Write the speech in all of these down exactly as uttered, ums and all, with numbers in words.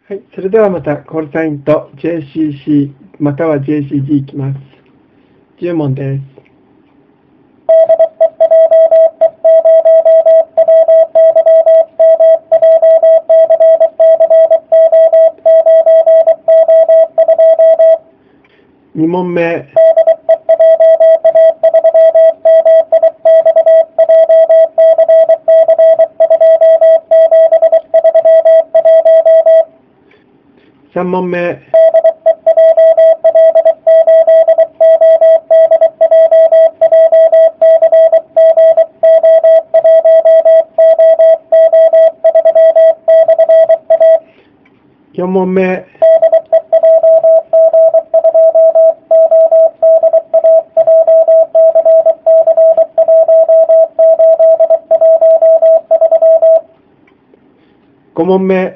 はい、それではまたコールサインと ジェーシーシー または ジェーシージー いきます。じゅう問です。に問目。さん問目。よん問目。ご問目。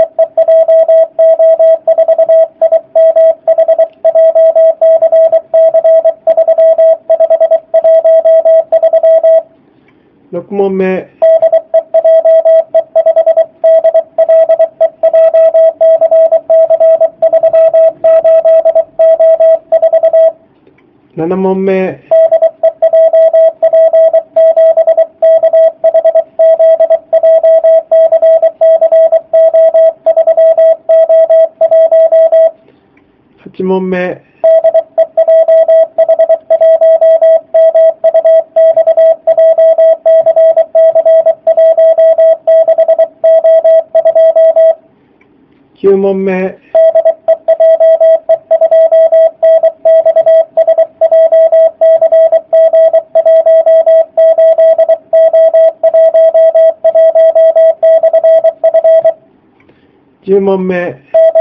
ろく問目。なな問目。はち問目。きゅう問目。じゅう問目。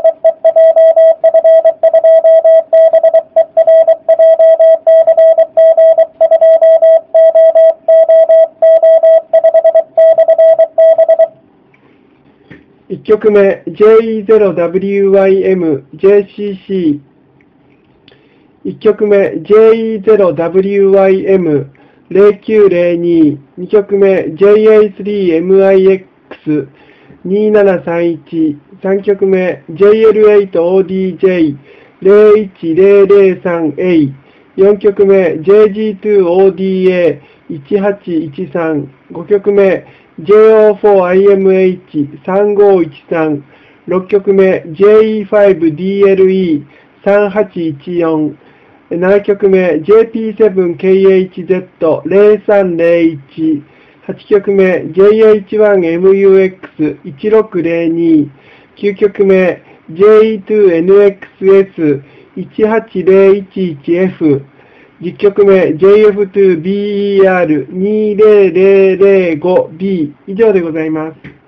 いっ曲目 ジェイイーゼロダブリューワイエム ジェーシーシー いっ曲目 ジェイイーゼロダブリューワイエムゼロきゅうゼロに に曲目 ジェイエースリーエムアイエックスにななさんいち さん曲目 ジェイエルエイトオーディージェイゼロいちゼロゼロさんエー よん曲目 ジェイジーツーオーディーエーいちはちいちさん ご曲目 ジェイオーフォーアイエムエイチさんごいちさん ろっ曲目 ジェイイーファイブディーエルイーさんはちいちよん なな曲目 ジェイピーセブンケーエイチゼットゼロさんゼロいち はち曲目 ジェイエイチワンエムユーエックスいちろくゼロに きゅう曲目 ジェイイーツーエヌエックスエスいちはちゼロいちいちエフ じゅっ曲目 ジェイエフツービーイーアールにゼロゼロゼロごビー 以上でございます。